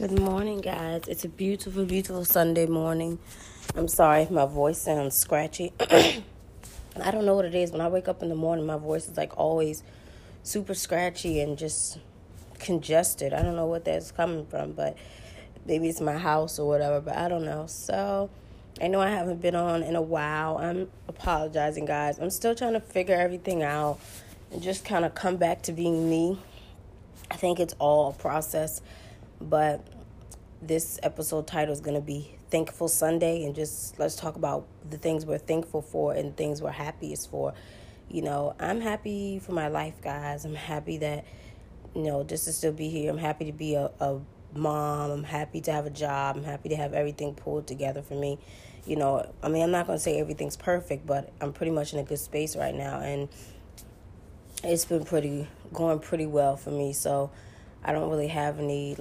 Good morning, guys. It's a beautiful, beautiful Sunday morning. I'm sorry if my voice sounds scratchy. I don't know what it is. When I wake up in the morning, my voice is like always super scratchy and just congested. I don't know what that's coming from, but maybe it's my house or whatever, but I don't know. So I know I haven't been on in a while. I'm apologizing, guys. I'm still trying to figure everything out and just kind of come back to being me. I think it's all a process, but this episode title is going to be Thankful Sunday, and just let's talk about the things we're thankful for and things we're happiest for. I'm happy for my life, guys. I'm happy that, just to still be here. I'm happy to be a mom. I'm happy to have a job. I'm happy to have everything pulled together for me. I'm not going to say everything's perfect, but I'm pretty much in a good space right now, and it's been going pretty well for me. So I don't really have any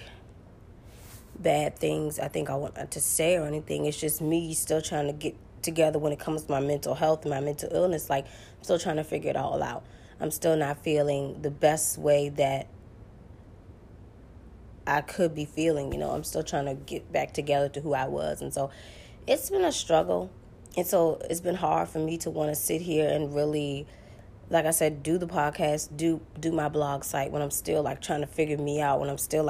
bad things I think I want to say or anything. It's just me still trying to get together when it comes to my mental health and my mental illness. I'm still trying to figure it all out. I'm still not feeling the best way that I could be feeling. I'm still trying to get back together to who I was. And so it's been a struggle. And so it's been hard for me to want to sit here and really, like I said, do the podcast, do my blog site when I'm still trying to figure me out, when I'm still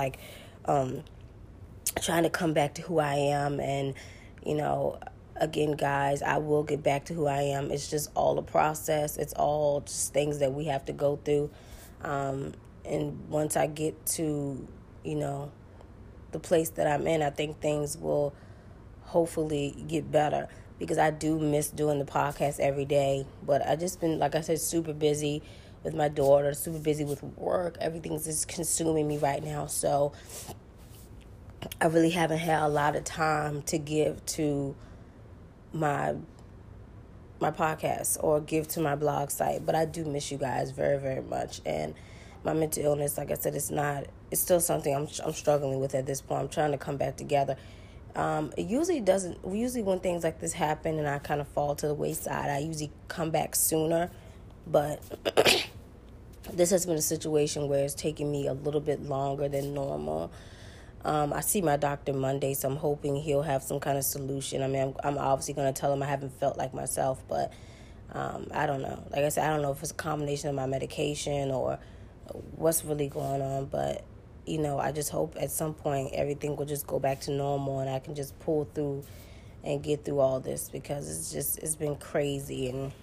trying to come back to who I am. And, again, guys, I will get back to who I am. It's just all a process. It's all just things that we have to go through. And once I get to, the place that I'm in, I think things will hopefully get better, because I do miss doing the podcast every day. But I just been, like I said, super busy with my daughter, super busy with work. Everything's just consuming me right now. So I really haven't had a lot of time to give to my podcast or give to my blog site. But I do miss you guys very, very much. And my mental illness, like I said, it's still something I'm struggling with at this point. I'm trying to come back together. Usually when things like this happen and I kind of fall to the wayside, I usually come back sooner. But this has been a situation where it's taking me a little bit longer than normal. I see my doctor Monday, so I'm hoping he'll have some kind of solution. I'm obviously going to tell him I haven't felt like myself, but I don't know. Like I said, I don't know if it's a combination of my medication or what's really going on, but, I just hope at some point everything will just go back to normal and I can just pull through and get through all this, because it's been crazy and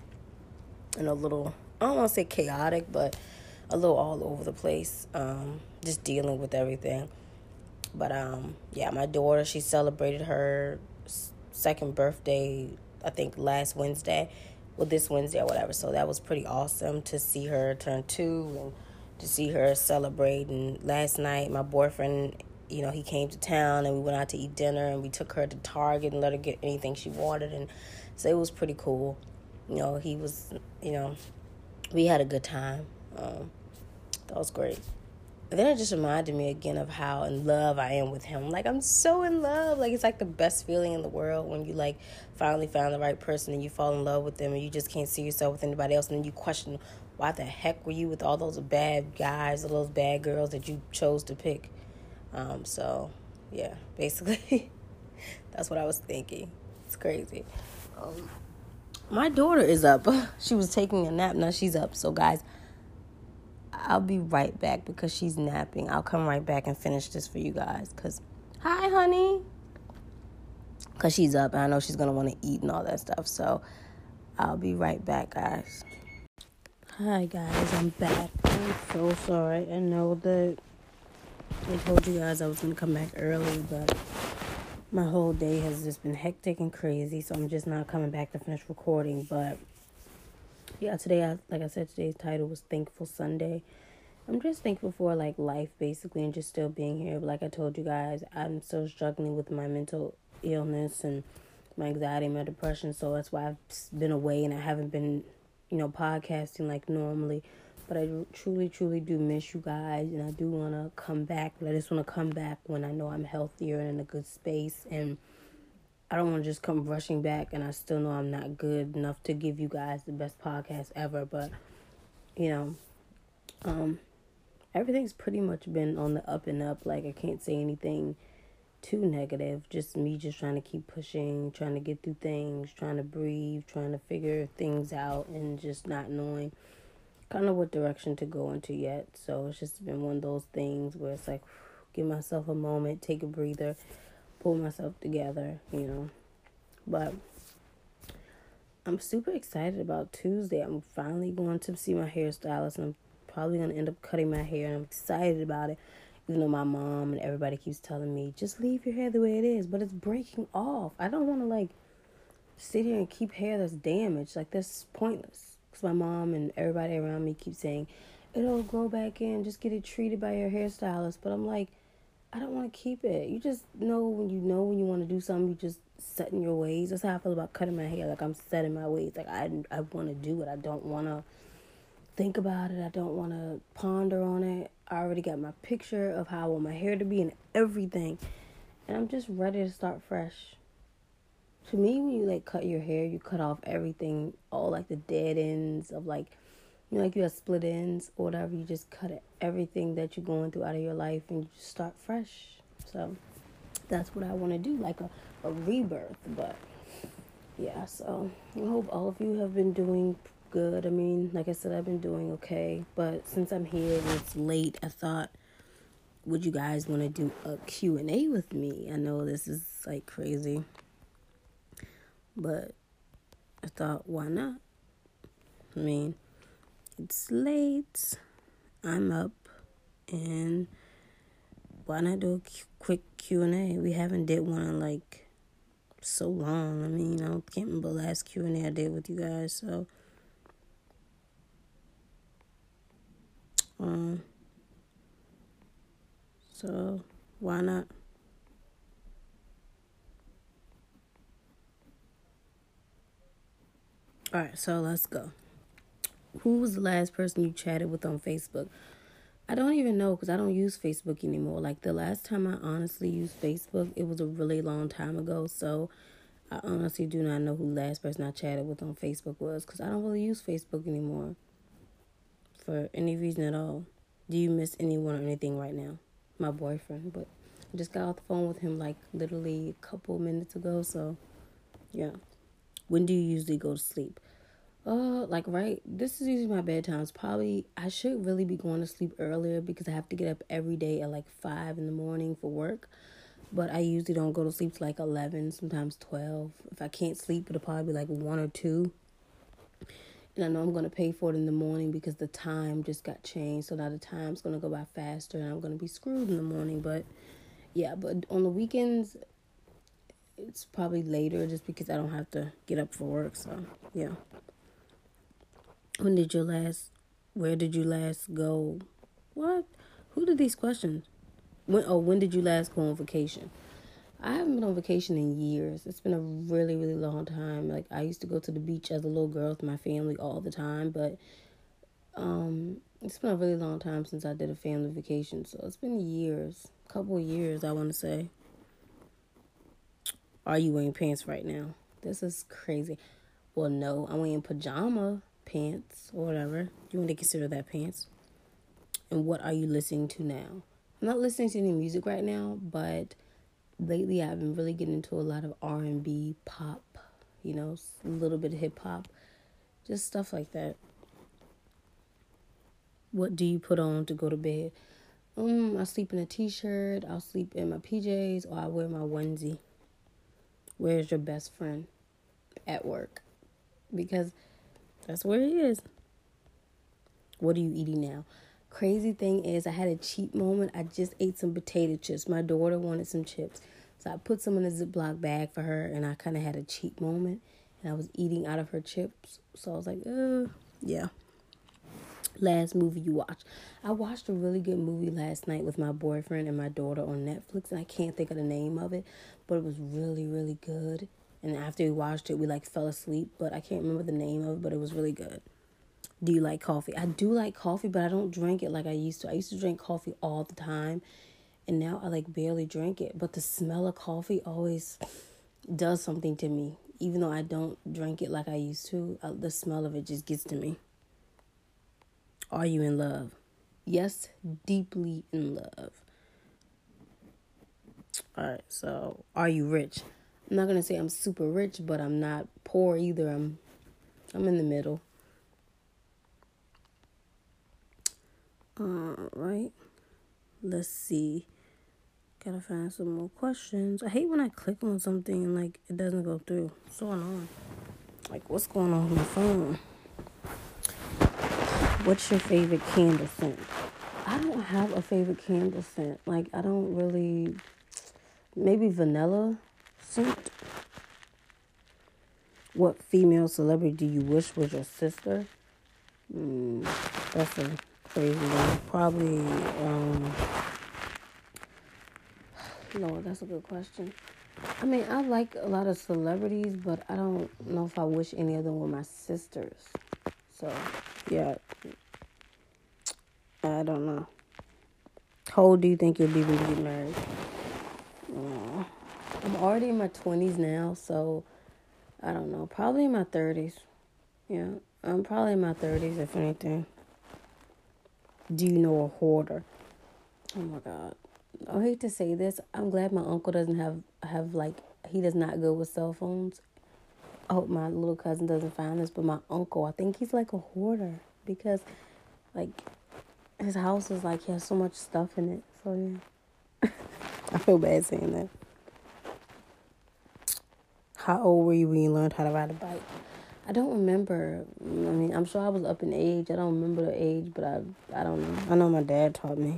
a little, I don't want to say chaotic, but a little all over the place, just dealing with everything. But, my daughter, she celebrated her second birthday, I think this Wednesday or whatever. So that was pretty awesome to see her turn 2 and to see her celebrate. And last night, my boyfriend, he came to town and we went out to eat dinner, and we took her to Target and let her get anything she wanted. And so it was pretty cool. He was, we had a good time. That was great. And then it just reminded me again of how in love I am with him. I'm so in love. It's the best feeling in the world when you, finally found the right person and you fall in love with them and you just can't see yourself with anybody else. And then you question, why the heck were you with all those bad guys or those bad girls that you chose to pick? So, yeah, basically, that's what I was thinking. It's crazy. My daughter is up. She was taking a nap. Now she's up. So, guys, I'll be right back because she's napping. I'll come right back and finish this for you guys. Hi, honey. Because she's up and I know she's going to want to eat and all that stuff. So I'll be right back, guys. Hi, guys. I'm back. I'm so sorry. I know that I told you guys I was going to come back early, but my whole day has just been hectic and crazy. So I'm just not coming back to finish recording. But yeah, today, like I said, today's title was Thankful Sunday. I'm just thankful for, life, basically, and just still being here. But like I told you guys, I'm still struggling with my mental illness and my anxiety and my depression. So that's why I've been away and I haven't been, podcasting like normally. But I truly, truly do miss you guys. And I do want to come back. But I just want to come back when I know I'm healthier and in a good space. And I don't want to just come rushing back, and I still know I'm not good enough to give you guys the best podcast ever. But, everything's pretty much been on the up and up. Like, I can't say anything too negative. Just me just trying to keep pushing, trying to get through things, trying to breathe, trying to figure things out, and just not knowing kind of what direction to go into yet. So it's just been one of those things where it's like, give myself a moment, take a breather, pull myself together, But I'm super excited about Tuesday. I'm finally going to see my hairstylist, and I'm probably going to end up cutting my hair, and I'm excited about it. Even though my mom and everybody keeps telling me, just leave your hair the way it is, but it's breaking off. I don't want to, sit here and keep hair that's damaged. That's pointless. Because my mom and everybody around me keep saying, it'll grow back in, just get it treated by your hairstylist. But I'm like, I don't want to keep it. You just know when you want to do something, you just set in your ways. That's how I feel about cutting my hair. I'm set in my ways. I want to do it. I don't want to think about it. I don't want to ponder on it. I already got my picture of how I want my hair to be and everything. And I'm just ready to start fresh. To me, when you cut your hair, you cut off everything, all the dead ends of you have split ends or whatever. You just cut everything that you're going through out of your life and you just start fresh. So that's what I want to do, a rebirth. But yeah, so I hope all of you have been doing good. I mean, like I said, I've been doing okay. But since I'm here and it's late, I thought, would you guys want to do a Q&A with me? I know this is crazy, but I thought, why not? I mean, it's late, I'm up, and why not do a quick Q&A? We haven't did one in so long. I mean, I can't remember the last Q&A I did with you guys, so why not? Alright, so let's go. Who was the last person you chatted with on Facebook? I don't even know because I don't use Facebook anymore. The last time I honestly used Facebook, it was a really long time ago. So I honestly do not know who the last person I chatted with on Facebook was because I don't really use Facebook anymore for any reason at all. Do you miss anyone or anything right now? My boyfriend, but I just got off the phone with him literally a couple minutes ago. So yeah. When do you usually go to sleep? Right, this is usually my bedtimes. Probably, I should really be going to sleep earlier because I have to get up every day at 5 in the morning for work. But I usually don't go to sleep till 11, sometimes 12. If I can't sleep, it'll probably be 1 or 2. And I know I'm going to pay for it in the morning because the time just got changed. So now the time's going to go by faster and I'm going to be screwed in the morning. But yeah, but on the weekends, it's probably later just because I don't have to get up for work. So yeah. Where did you last go? What? Who did these questions? When did you last go on vacation? I haven't been on vacation in years. It's been a really, really long time. I used to go to the beach as a little girl with my family all the time, but it's been a really long time since I did a family vacation. So it's been years, a couple of years, I want to say. Are you wearing pants right now? This is crazy. Well, no, I'm wearing pajama pants or whatever. You want to consider that pants? And what are you listening to now? I'm not listening to any music right now, but lately I've been really getting into a lot of R&B, pop, a little bit of hip hop, just stuff like that. What do you put on to go to bed? I sleep in a t-shirt, I'll sleep in my PJs, or I wear my onesie. Where's your best friend? At work. Because that's where he is. What are you eating now? Crazy thing is, I had a cheat moment. I just ate some potato chips. My daughter wanted some chips. So I put some in a Ziploc bag for her, and I kind of had a cheat moment. And I was eating out of her chips. So I was like, yeah. Last movie you watched? I watched a really good movie last night with my boyfriend and my daughter on Netflix. And I can't think of the name of it, but it was really, really good. And after we watched it, we fell asleep. But I can't remember the name of it, but it was really good. Do you like coffee? I do like coffee, but I don't drink it like I used to. I used to drink coffee all the time, and now I barely drink it. But the smell of coffee always does something to me. Even though I don't drink it like I used to, the smell of it just gets to me. Are you in love? Yes, deeply in love. All right, so are you rich? I'm not gonna say I'm super rich, but I'm not poor either. I'm in the middle. All right. Let's see. Gotta find some more questions. I hate when I click on something and like it doesn't go through. It's so annoying. Like what's going on with my phone? What's your favorite candle scent? I don't have a favorite candle scent. Like I don't really. Maybe vanilla scent. What female celebrity do you wish was your sister? That's a crazy one. Probably. Lord, that's a good question. I mean, I like a lot of celebrities, but I don't know if I wish any of them were my sisters. So, yeah, I don't know. How old do you think you'll be when you get married? I'm already in my 20s now, so I don't know. Probably in my 30s. Yeah, I'm probably in my 30s, if anything. Do you know a hoarder? Oh my God. I hate to say this. I'm glad my uncle doesn't have like, he does not go with cell phones. I hope my little cousin doesn't find this, but my uncle, I think he's like a hoarder because, like, his house is like, he has so much stuff in it. So, yeah. I feel bad saying that. How old were you when you learned how to ride a bike? I don't remember. I mean, I'm sure I was up in age. I don't remember the age, but I don't know. I know my dad taught me.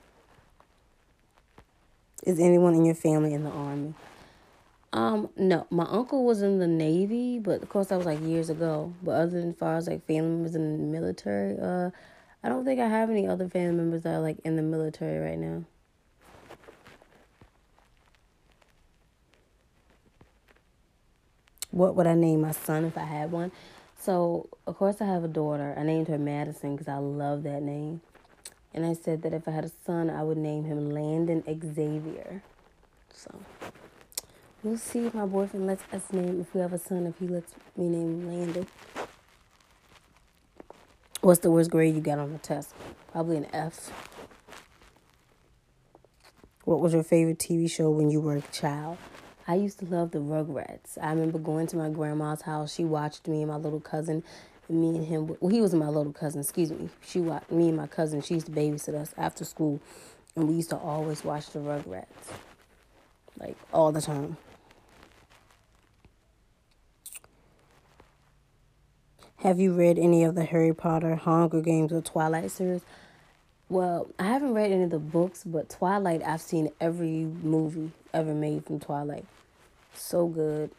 Is anyone in your family in the army? No. My uncle was in the Navy, but of course that was like years ago. But other than far as like family members in the military, I don't think I have any other family members that are like in the military right now. What would I name my son if I had one? So, of course, I have a daughter. I named her Madison because I love that name. And I said that if I had a son, I would name him Landon Xavier. So, we'll see if my boyfriend lets us name, if we have a son, if he lets me name Landon. What's the worst grade you got on the test? Probably an F. What was your favorite TV show when you were a child? I used to love the Rugrats. I remember going to my grandma's house. She watched me and my little cousin, and me and him. Well, he was my little cousin. Excuse me. She watched me and my cousin. She used to babysit us after school, and we used to always watch the Rugrats, like all the time. Have you read any of the Harry Potter, Hunger Games, or Twilight series? Well, I haven't read any of the books, but Twilight, I've seen every movie ever made from Twilight. So good.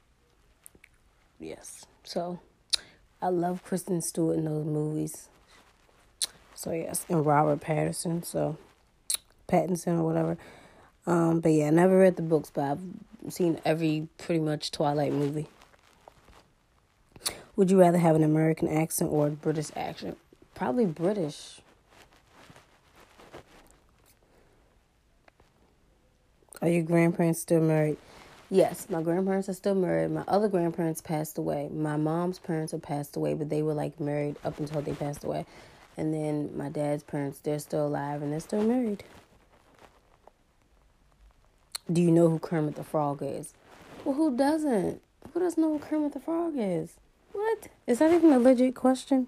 Yes. So, I love Kristen Stewart in those movies. So, yes. And Robert Pattinson. So, Pattinson or whatever. But yeah, I never read the books, but I've seen every pretty much Twilight movie. Would you rather have an American accent or a British accent? Probably British. Are your grandparents still married? Yes, my grandparents are still married. My other grandparents passed away. My mom's parents have passed away, but they were like married up until they passed away. And then my dad's parents, they're still alive and they're still married. Do you know who Kermit the Frog is? Well, who doesn't? Who doesn't know who Kermit the Frog is? What? Is that even a legit question?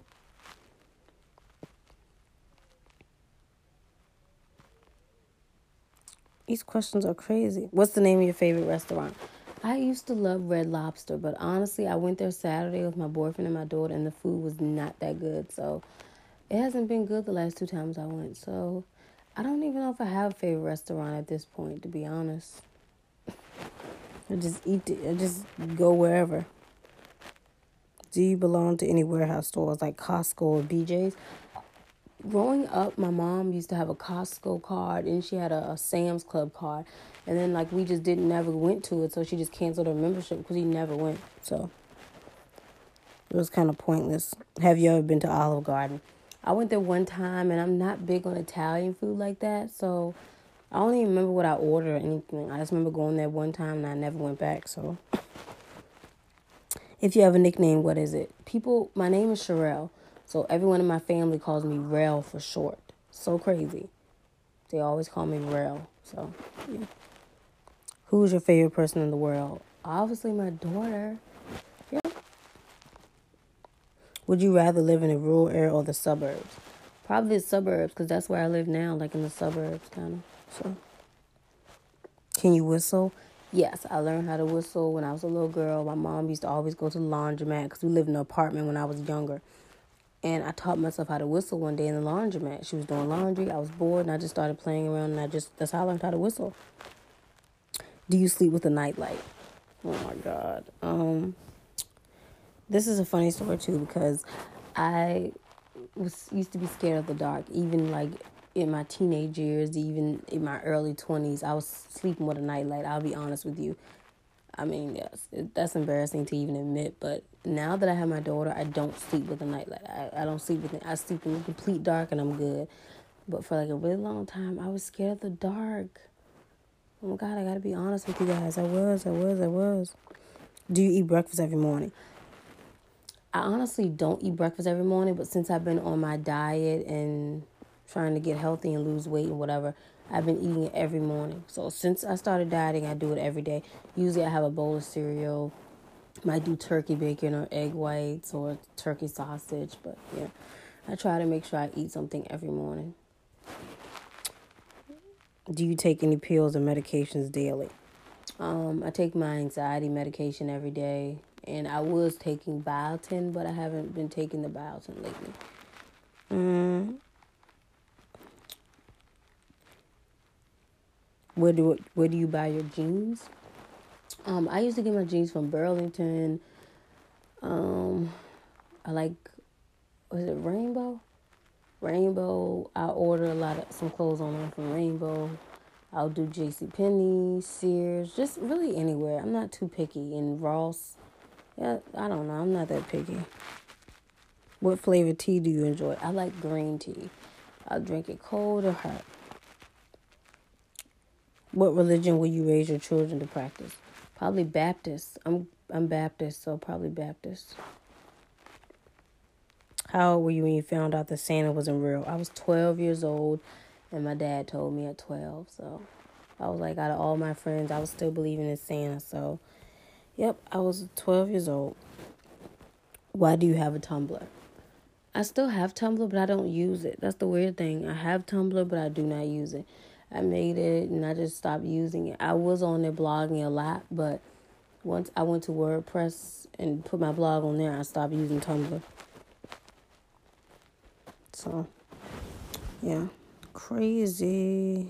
These questions are crazy. What's the name of your favorite restaurant? I used to love Red Lobster, but honestly, I went there Saturday with my boyfriend and my daughter, and the food was not that good. So it hasn't been good the last 2 times I went. So I don't even know if I have a favorite restaurant at this point, to be honest. I just eat it. I just go wherever. Do you belong to any warehouse stores like Costco or BJ's? Growing up, my mom used to have a Costco card and she had a Sam's Club card. And then, like, we just didn't never went to it, so she just canceled her membership because we never went. So it was kind of pointless. Have you ever been to Olive Garden? I went there one time, and I'm not big on Italian food like that, so I don't even remember what I ordered or anything. I just remember going there one time, and I never went back, so. If you have a nickname, what is it? My name is Sherelle, so everyone in my family calls me Rel for short. So crazy. They always call me Rel. So, yeah. Who's your favorite person in the world? Obviously, my daughter. Yep. Would you rather live in a rural area or the suburbs? Probably the suburbs, because that's where I live now, like in the suburbs, kind of. So, can you whistle? Yes, I learned how to whistle when I was a little girl. My mom used to always go to the laundromat because we lived in an apartment when I was younger. And I taught myself how to whistle one day in the laundromat. She was doing laundry. I was bored, and I just started playing around, and that's how I learned how to whistle. Do you sleep with a nightlight? Oh, my God. This is a funny story, too, because I used to be scared of the dark, even, like, in my teenage years, even in my early 20s. I was sleeping with a nightlight. I'll be honest with you. I mean, yes, that's embarrassing to even admit, but now that I have my daughter, I don't sleep with a nightlight. I don't sleep with it. I sleep in the complete dark and I'm good. But for like a really long time, I was scared of the dark. Oh my God, I gotta be honest with you guys. I was. Do you eat breakfast every morning? I honestly don't eat breakfast every morning, but since I've been on my diet and trying to get healthy and lose weight and whatever, I've been eating it every morning. So since I started dieting, I do it every day. Usually I have a bowl of cereal. Might do turkey bacon or egg whites or turkey sausage, but yeah, I try to make sure I eat something every morning. Do you take any pills or medications daily? I take my anxiety medication every day, and I was taking Biotin, but I haven't been taking the Biotin lately. Where do you buy your jeans? I used to get my jeans from Burlington. I like, was it Rainbow? Rainbow. I order some clothes online from Rainbow. I'll do JCPenney, Sears, just really anywhere. I'm not too picky. And Ross, yeah, I don't know. I'm not that picky. What flavor tea do you enjoy? I like green tea. I'll drink it cold or hot. What religion will you raise your children to practice? Probably Baptist. I'm Baptist, so probably Baptist. How old were you when you found out that Santa wasn't real? I was 12 years old, and my dad told me at 12. So I was like, out of all my friends, I was still believing in Santa. So, yep, I was 12 years old. Why do you have a Tumblr? I still have Tumblr, but I don't use it. That's the weird thing. I have Tumblr, but I do not use it. I made it, and I just stopped using it. I was on there blogging a lot, but once I went to WordPress and put my blog on there, I stopped using Tumblr. So, yeah. Crazy.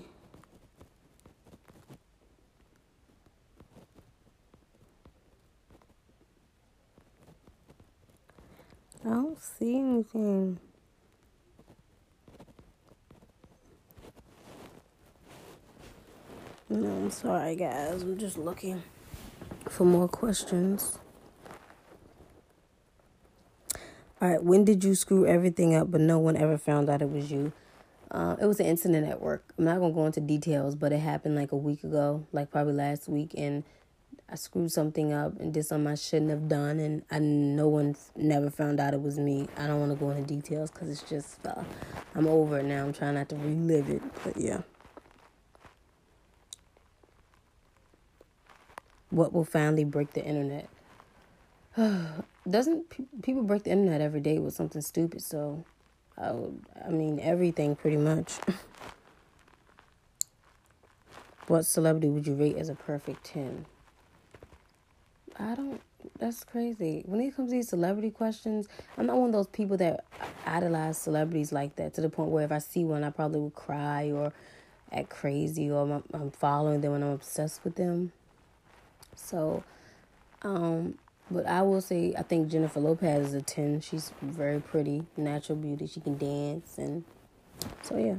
I don't see anything. No, I'm sorry, guys. I'm just looking for more questions. All right, when did you screw everything up but no one ever found out it was you? It was an incident at work. I'm not going to go into details, but it happened like a week ago, like probably last week, and I screwed something up and did something I shouldn't have done, and no one never found out it was me. I don't want to go into details because it's just, I'm over it now. I'm trying not to relive it, but yeah. What will finally break the internet? Doesn't people break the internet every day with something stupid? So, I mean, everything pretty much. What celebrity would you rate as a perfect 10? That's crazy. When it comes to these celebrity questions, I'm not one of those people that idolize celebrities like that to the point where if I see one, I probably would cry or act crazy or I'm following them and I'm obsessed with them. So, but I will say I think Jennifer Lopez is a 10. She's very pretty, natural beauty. She can dance, and so yeah.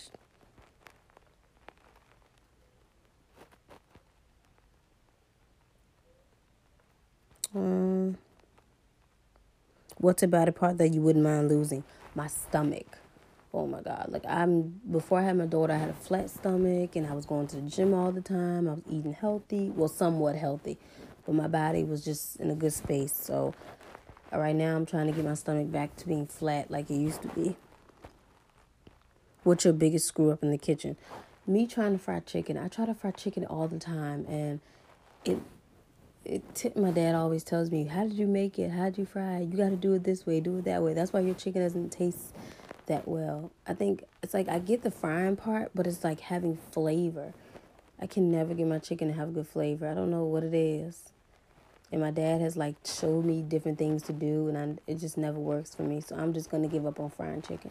What's about a part that you wouldn't mind losing? My stomach. Oh my God. Like before I had my daughter, I had a flat stomach and I was going to the gym all the time. I was eating healthy, well, somewhat healthy, but my body was just in a good space. So right now I'm trying to get my stomach back to being flat like it used to be. What's your biggest screw up in the kitchen? Me trying to fry chicken. I try to fry chicken all the time, and it my dad always tells me, how did you make it? How did you fry it? You got to do it this way, do it that way. That's why your chicken doesn't taste that well. I think it's like I get the frying part, but it's like having flavor. I can never get my chicken to have good flavor. I don't know what it is. And my dad has like showed me different things to do, and it just never works for me. So I'm just going to give up on frying chicken.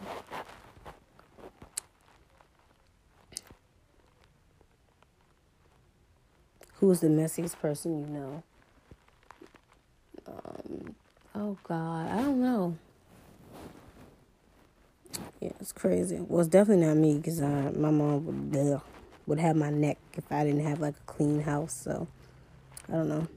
Who is the messiest person you know? Oh, God. I don't know. Yeah, it's crazy. Well, it's definitely not me because my mom would have my neck if I didn't have like a clean house. So, I don't know.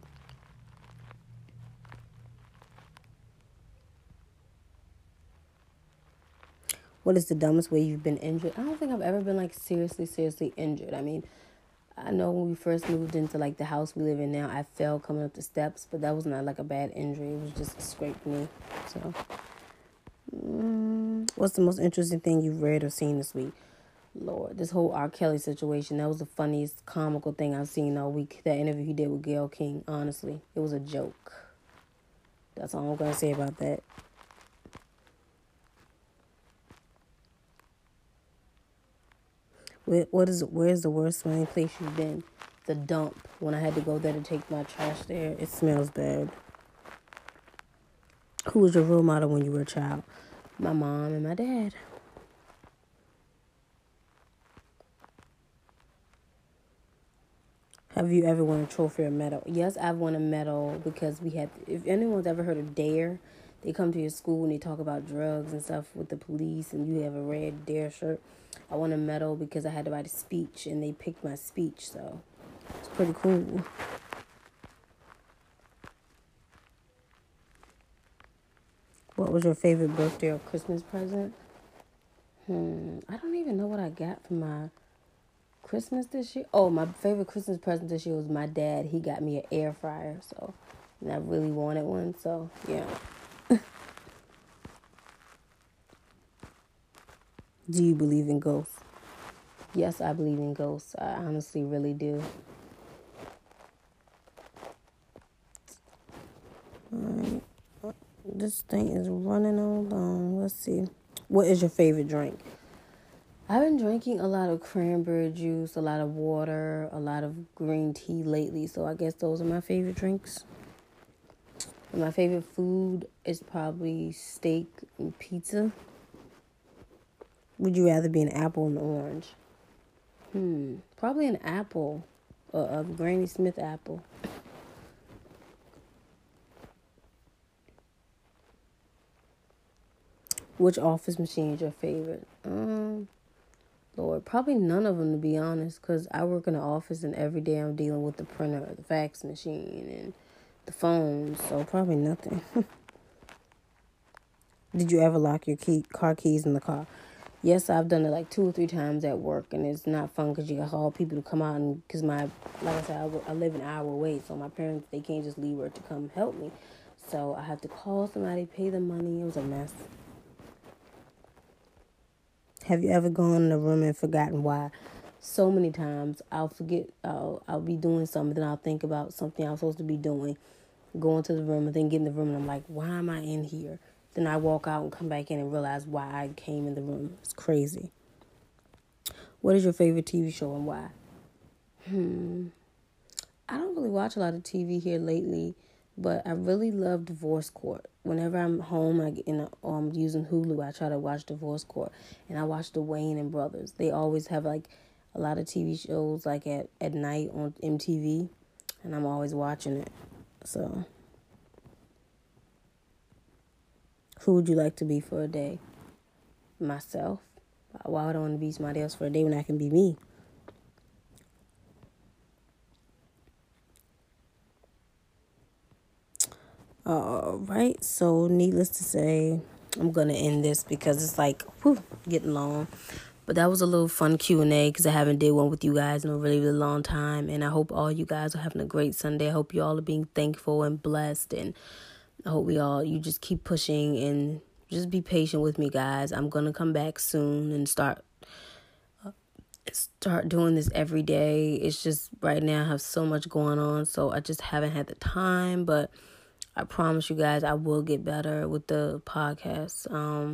What is the dumbest way you've been injured? I don't think I've ever been like seriously injured. I mean, I know when we first moved into like the house we live in now, I fell coming up the steps, but that was not like a bad injury. It was just a scraped knee. So, what's the most interesting thing you've read or seen this week? Lord, this whole R. Kelly situation, that was the funniest comical thing I've seen all week. That interview he did with Gayle King, honestly, it was a joke. That's all I'm going to say about that. Where's the worst smelling place you've been? The dump. When I had to go there to take my trash there, it smells bad. Who was your role model when you were a child? My mom and my dad. Have you ever won a trophy or medal? Yes, I've won a medal because we had, if anyone's ever heard of DARE, they come to your school and they talk about drugs and stuff with the police, and you have a red DARE shirt. I won a medal because I had to write a speech and they picked my speech, so it's pretty cool. What was your favorite birthday or Christmas present? I don't even know what I got for my Christmas this year. Oh, my favorite Christmas present this year was my dad. He got me an air fryer, so, and I really wanted one, so yeah. Do you believe in ghosts? Yes, I believe in ghosts. I honestly really do. Alright. This thing is running on long. Let's see. What is your favorite drink? I've been drinking a lot of cranberry juice, a lot of water, a lot of green tea lately. So I guess those are my favorite drinks. And my favorite food is probably steak and pizza. Would you rather be an apple or an orange? Probably an apple. A Granny Smith apple. Which office machine is your favorite? Lord, probably none of them, to be honest, because I work in an office and every day I'm dealing with the printer, the fax machine, and the phone, so probably nothing. Did you ever lock your car keys in the car? Yes, I've done it like 2 or 3 times at work, and it's not fun because you got all people to come out, and because like I said, I live an hour away, so my parents, they can't just leave work to come help me, so I have to call somebody, pay the money. It was a mess. Have you ever gone in a room and forgotten why? So many times I'll forget. I'll be doing something, then I'll think about something I was supposed to be doing, go into the room, and then get in the room, and I'm like, why am I in here? Then I walk out and come back in and realize why I came in the room. It's crazy. What is your favorite TV show and why? I don't really watch a lot of TV here lately, but I really love Divorce Court. Whenever I'm home, I'm using Hulu, I try to watch Divorce Court, and I watch the Wayne and Brothers. They always have like a lot of TV shows like at night on MTV, and I'm always watching it. So, who would you like to be for a day? Myself. Why would I want to be somebody else for a day when I can be me? All right, so needless to say, I'm gonna end this because it's like getting long. But that was a little fun Q&A because I haven't did one with you guys in a really, really long time, and I hope all you guys are having a great Sunday. I hope you all are being thankful and blessed, and I hope you just keep pushing and just be patient with me, guys. I'm gonna come back soon and start start doing this every day. It's just right now I have so much going on, so I just haven't had the time, but I promise you guys I will get better with the podcast.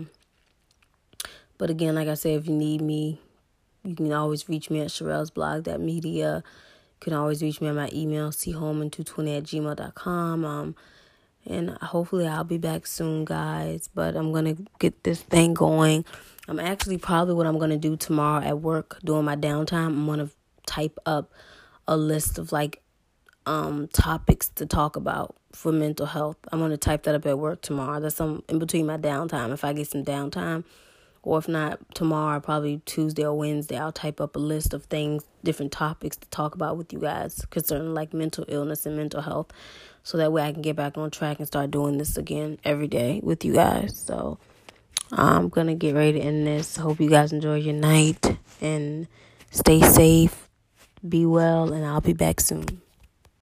But again, like I said, if you need me, you can always reach me at Sherelle'sBlog.media. You can always reach me at my email, choman220@gmail.com. And hopefully I'll be back soon, guys. But I'm going to get this thing going. I'm actually probably what I'm going to do tomorrow at work during my downtime. I'm going to type up a list of topics to talk about for mental health. I'm going to type that up at work tomorrow. That's in between my downtime. If I get some downtime, or if not tomorrow, probably Tuesday or Wednesday, I'll type up a list of things, different topics to talk about with you guys concerning like mental illness and mental health. So that way I can get back on track and start doing this again every day with you guys. So I'm going to get ready to end this. Hope you guys enjoy your night and stay safe, be well, and I'll be back soon.